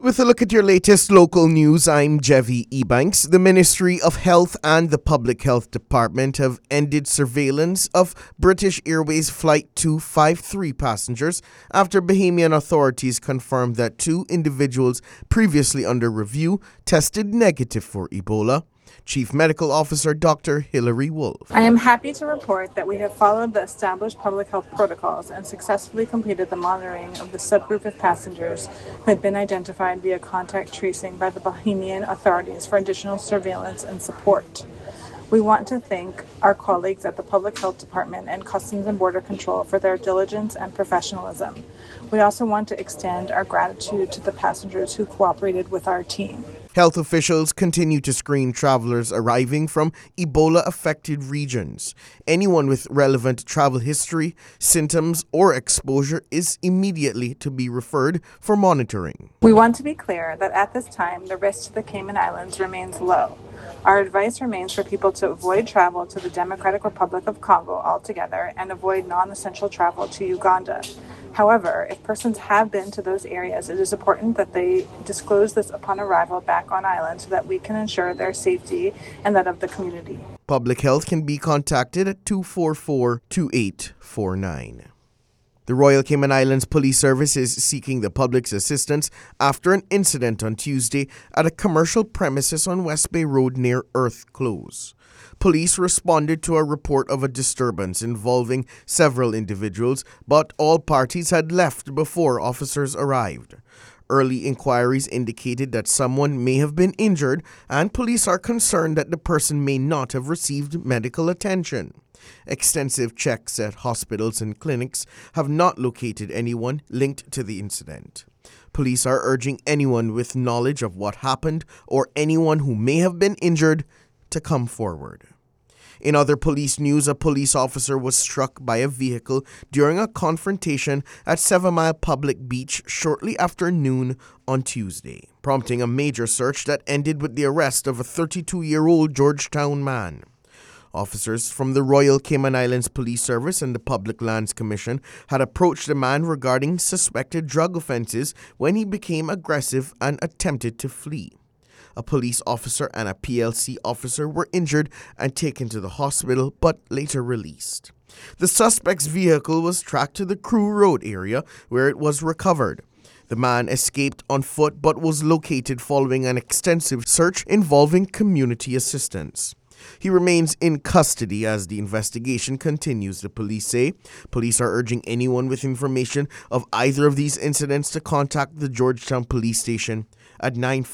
With a look at your latest local news, I'm Jevi Ebanks. The Ministry of Health and the Public Health Department have ended surveillance of British Airways Flight 253 passengers after Bahamian authorities confirmed that 2 individuals previously under review tested negative for Ebola. Chief Medical Officer Dr. Hilary Wolf. I am happy to report that we have followed the established public health protocols and successfully completed the monitoring of the subgroup of passengers who had been identified via contact tracing by the Bahamian authorities for additional surveillance and support. We want to thank our colleagues at the Public Health Department and Customs and Border Control for their diligence and professionalism. We also want to extend our gratitude to the passengers who cooperated with our team. Health officials continue to screen travelers arriving from Ebola-affected regions. Anyone with relevant travel history, symptoms, or exposure is immediately to be referred for monitoring. We want to be clear that at this time, the risk to the Cayman Islands remains low. Our advice remains for people to avoid travel to the Democratic Republic of Congo altogether and avoid non-essential travel to Uganda. However, if persons have been to those areas, it is important that they disclose this upon arrival back on island so that we can ensure their safety and that of the community. Public Health can be contacted at 244-2849. The Royal Cayman Islands Police Service is seeking the public's assistance after an incident on Tuesday at a commercial premises on West Bay Road near Earth Close. Police responded to a report of a disturbance involving several individuals, but all parties had left before officers arrived. Early inquiries indicated that someone may have been injured, and police are concerned that the person may not have received medical attention. Extensive checks at hospitals and clinics have not located anyone linked to the incident. Police are urging anyone with knowledge of what happened or anyone who may have been injured to come forward. In other police news, a police officer was struck by a vehicle during a confrontation at 7 Mile Public Beach shortly after noon on Tuesday, prompting a major search that ended with the arrest of a 32-year-old Georgetown man. Officers from the Royal Cayman Islands Police Service and the Public Lands Commission had approached the man regarding suspected drug offenses when he became aggressive and attempted to flee. A police officer and a PLC officer were injured and taken to the hospital but later released. The suspect's vehicle was tracked to the Crew Road area where it was recovered. The man escaped on foot but was located following an extensive search involving community assistance. He remains in custody as the investigation continues, the police say. Police are urging anyone with information of either of these incidents to contact the Georgetown Police Station at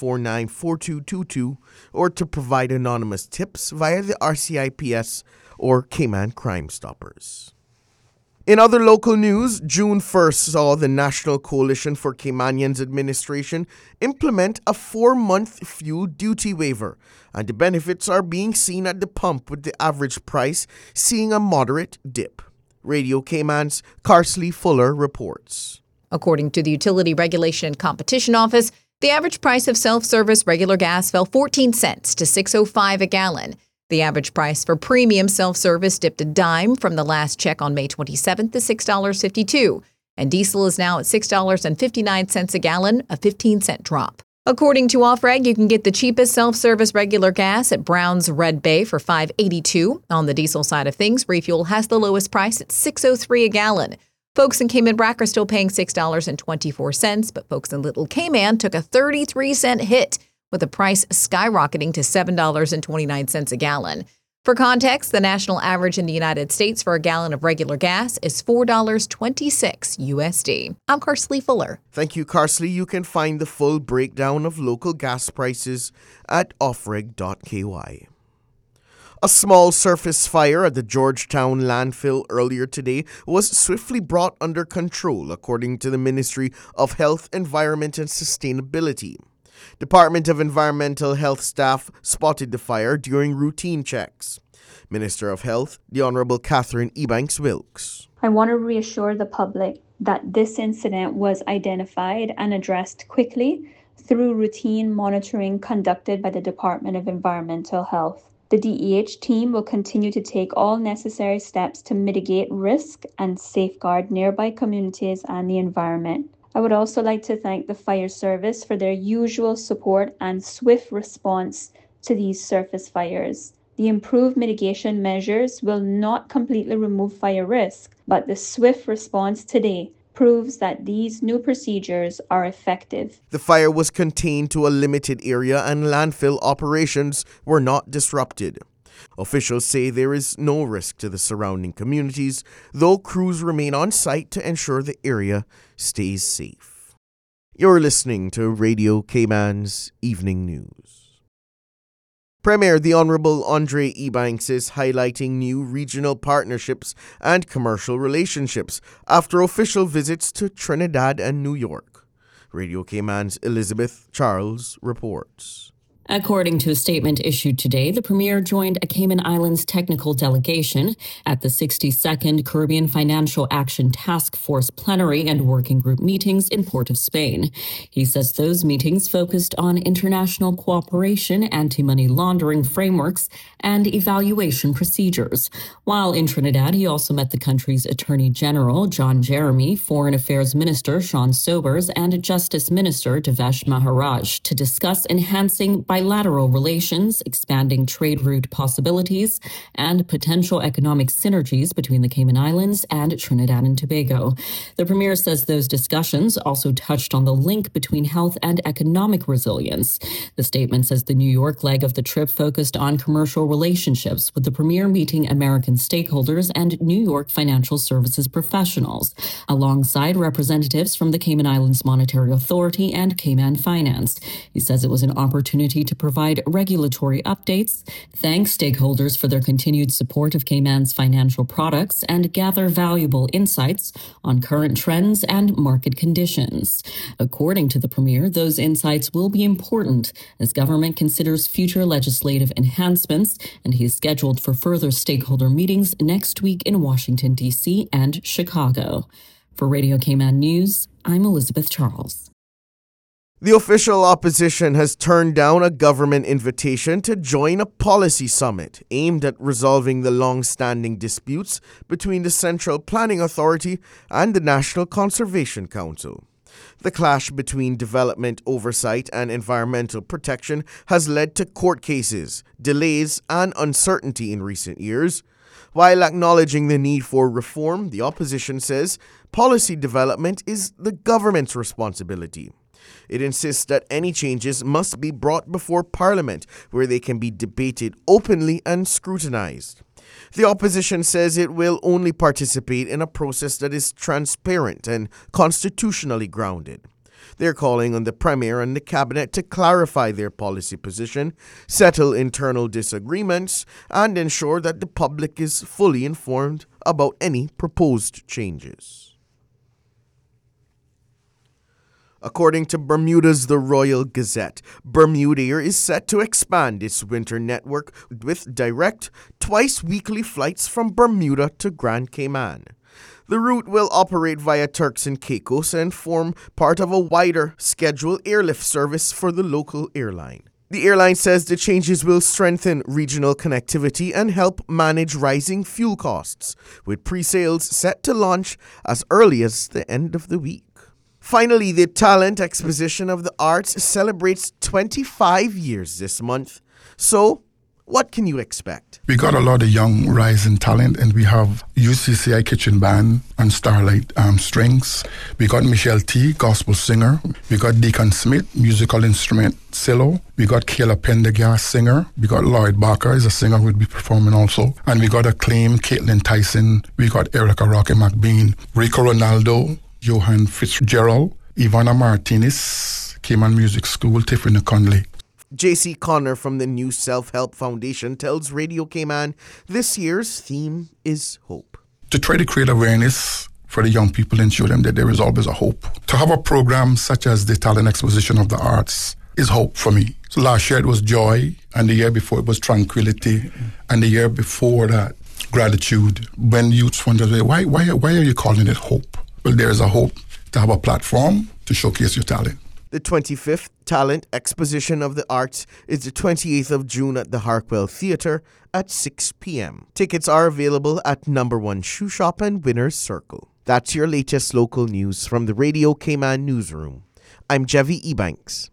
949-4222 or to provide anonymous tips via the RCIPS or Cayman Crime Stoppers. In other local news, June 1st saw the National Coalition for Caymanians Administration implement a 4-month fuel duty waiver, and the benefits are being seen at the pump with the average price seeing a moderate dip. Radio Cayman's Carsley Fuller reports. According to the Utility Regulation and Competition Office, the average price of self-service regular gas fell 14 cents to $6.05 a gallon. The average price for premium self-service dipped a dime from the last check on May 27th to $6.52, and diesel is now at $6.59 a gallon, a 15-cent drop. According to Offreg, you can get the cheapest self-service regular gas at Brown's Red Bay for $5.82. On the diesel side of things, refuel has the lowest price at $6.03 a gallon. Folks in Cayman Brac are still paying $6.24, but folks in Little Cayman took a 33-cent hit, with the price skyrocketing to $7.29 a gallon. For context, the national average in the United States for a gallon of regular gas is $4.26 USD. I'm Carsley Fuller. Thank you, Carsley. You can find the full breakdown of local gas prices at offreg.ky. A small surface fire at the Georgetown landfill earlier today was swiftly brought under control, according to the Ministry of Health, Environment and Sustainability. Department of Environmental Health staff spotted the fire during routine checks. Minister of Health, the Honorable Catherine Ebanks Wilkes. I want to reassure the public that this incident was identified and addressed quickly through routine monitoring conducted by the Department of Environmental Health. The DEH team will continue to take all necessary steps to mitigate risk and safeguard nearby communities and the environment. I would also like to thank the fire service for their usual support and swift response to these surface fires. The improved mitigation measures will not completely remove fire risk, but the swift response today proves that these new procedures are effective. The fire was contained to a limited area and landfill operations were not disrupted. Officials say there is no risk to the surrounding communities, though crews remain on site to ensure the area stays safe. You're listening to Radio Cayman's Evening News. Premier the Honorable Andre Ebanks is highlighting new regional partnerships and commercial relationships after official visits to Trinidad and New York. Radio Cayman's Elizabeth Charles reports. According to a statement issued today, the Premier joined a Cayman Islands technical delegation at the 62nd Caribbean Financial Action Task Force plenary and working group meetings in Port of Spain. He says those meetings focused on international cooperation, anti-money laundering frameworks, and evaluation procedures. While in Trinidad, he also met the country's Attorney General, John Jeremy, Foreign Affairs Minister, Sean Sobers, and Justice Minister, Devesh Maharaj, to discuss enhancing bilateral relations, expanding trade route possibilities, and potential economic synergies between the Cayman Islands and Trinidad and Tobago. The Premier says those discussions also touched on the link between health and economic resilience. The statement says the New York leg of the trip focused on commercial relationships, with the Premier meeting American stakeholders and New York financial services professionals, alongside representatives from the Cayman Islands Monetary Authority and Cayman Finance. He says it was an opportunity to provide regulatory updates, thank stakeholders for their continued support of Cayman's financial products, and gather valuable insights on current trends and market conditions. According to the Premier, those insights will be important as government considers future legislative enhancements, and he is scheduled for further stakeholder meetings next week in Washington, D.C. and Chicago. For Radio Cayman News, I'm Elizabeth Charles. The official opposition has turned down a government invitation to join a policy summit aimed at resolving the long-standing disputes between the Central Planning Authority and the National Conservation Council. The clash between development oversight and environmental protection has led to court cases, delays, and uncertainty in recent years. While acknowledging the need for reform, the opposition says policy development is the government's responsibility. It insists that any changes must be brought before Parliament, where they can be debated openly and scrutinized. The opposition says it will only participate in a process that is transparent and constitutionally grounded. They're calling on the Premier and the Cabinet to clarify their policy position, settle internal disagreements, and ensure that the public is fully informed about any proposed changes. According to Bermuda's The Royal Gazette, Bermudair is set to expand its winter network with direct, twice-weekly flights from Bermuda to Grand Cayman. The route will operate via Turks and Caicos and form part of a wider scheduled airlift service for the local airline. The airline says the changes will strengthen regional connectivity and help manage rising fuel costs, with pre-sales set to launch as early as the end of the week. Finally, the Talent Exposition of the Arts celebrates 25 years this month. So, what can you expect? We got a lot of young rising talent, and we have UCCI Kitchen Band and Starlight Strings. We got Michelle T, gospel singer. We got Deacon Smith, musical instrument cello. We got Kayla Pendergast, singer. We got Lloyd Barker, is a singer who will be performing also. And we got acclaimed Caitlin Tyson. We got Erica Rocky McBean, Rico Ronaldo, Johan Fitzgerald, Ivana Martinez, Cayman Music School, Tiffany Conley. J.C. Connor from the New Self-Help Foundation tells Radio Cayman this year's theme is hope. To try to create awareness for the young people and show them that there is always a hope. To have a program such as the Talent Exposition of the Arts is hope for me. So last year it was joy, and the year before it was tranquility, and the year before that, gratitude. When youths wonder, why are you calling it hope? Well, there is a hope to have a platform to showcase your talent. The 25th Talent Exposition of the Arts is the 28th of June at the Harkwell Theatre at 6 p.m. Tickets are available at No. 1 Shoe Shop and Winner's Circle. That's your latest local news from the Radio Cayman newsroom. I'm Jevi Ebanks.